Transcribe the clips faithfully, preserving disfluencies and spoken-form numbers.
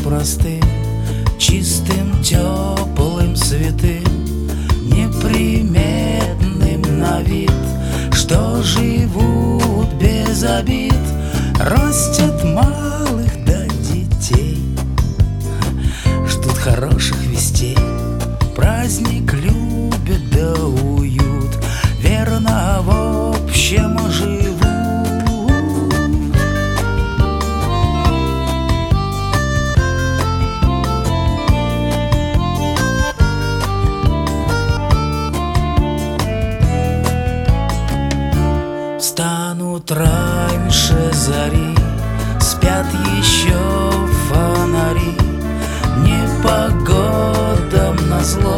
простым, чистым, теплым, святым, неприметным на вид, что живут без обид, растят малых до детей, ждут хороших вестей, праздник любят да уют, верно в общем живут. Встанут раньше зари, спят еще фонари, непогодам назло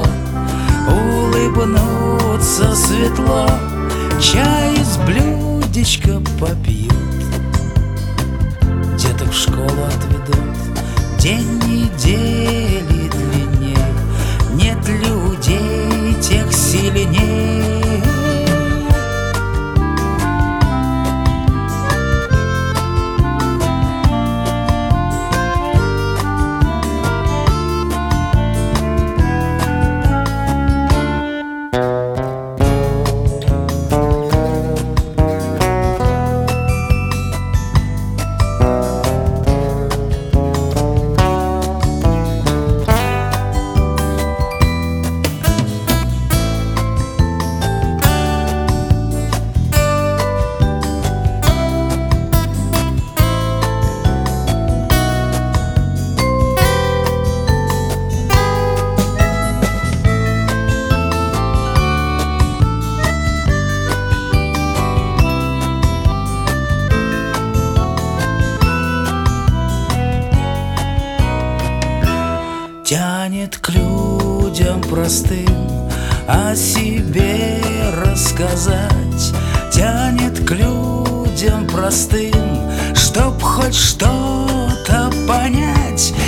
улыбнутся светло, чай из блюдечка попьют, деток в школу отведут. День недели длинней, нет людей тех сильней. Тянет к людям простым о себе рассказать, тянет к людям простым, чтоб хоть что-то понять.